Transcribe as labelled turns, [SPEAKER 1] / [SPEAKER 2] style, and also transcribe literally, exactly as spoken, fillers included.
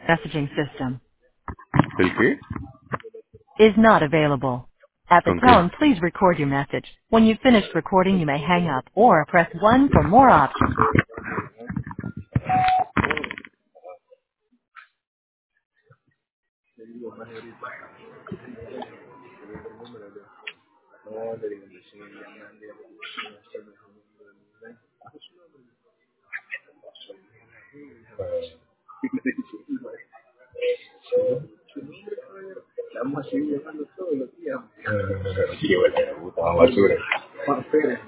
[SPEAKER 1] messaging system
[SPEAKER 2] ¿El qué?
[SPEAKER 1] is not available. At the
[SPEAKER 2] Ok.
[SPEAKER 1] tone, please record your message. When you've finished recording, you may hang up or press one for more options.
[SPEAKER 2] Eh, sí, bueno, puta basura.